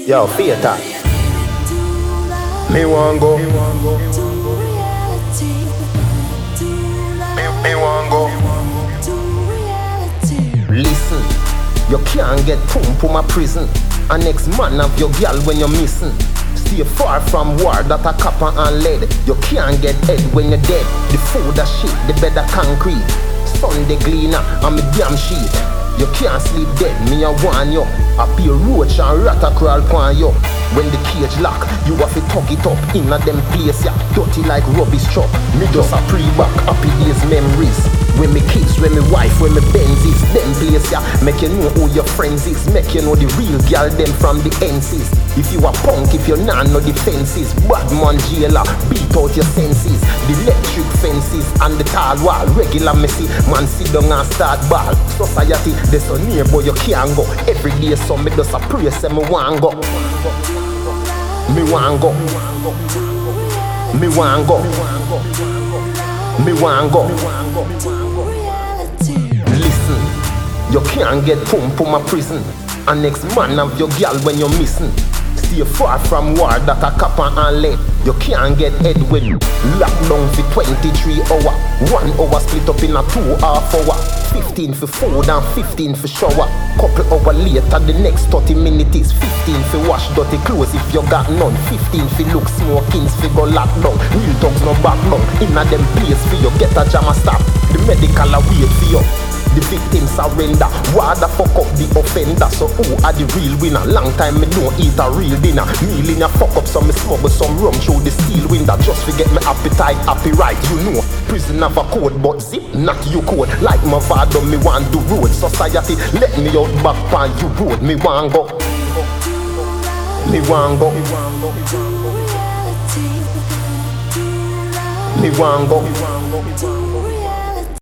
Yo, theater. Me want go. Me want go. Listen, you can't get pum a prison. A next man of your girl when you're missing. Stay far from war that a copper and lead. You can't get head when you're dead. The food a shit, the bed a concrete. Sunday cleaner and me damn sheet. You can't sleep dead, me a warn you. I be a roach and rat a crawl pon you. When the cage lock, you have to tug it up. Inna them place ya, dirty like rubbish truck. Me just a pre-back, happy days memories. When me kids, when me wife, when me Benzes. Them place ya, make you know who your friends is. Make you know the real girl them from the NCs. If you a punk, if you nah know the fences. Bad man jailer, beat out your senses. The electric fences and the tall wall. Regular messy, man sit down and start ball. Society, there's so near boy you can't go. Every day so me just a pray say me want go. Me want go. Me want go. Me want go. Listen, you can't get pum a prison. And next man have your girl when you're missing. Stay far from war that a copper and lead. You can't get head when lockdown for 23 hour. 1 hour split up in a 2 half hour. 15 for food and 15 for shower. Couple hour later the next 30 minutes is 15 for wash dirty clothes if you got none. 15 for look smokings for go lockdown. Real dogs no back long. Inna them place for you get a jam a stop. The medical a wait for you. The victim surrender. Why the fuck up the offender? So who are the real winner? Long time me don't eat a real dinner. Meal in a fuck up so me smuggle some rum through the steel window. Just forget me appetite, happy right, you know. Prison have a code but zip not you code. Like my father me want do road. Society let me out back on you road. Me want go. Me want go. Me want go.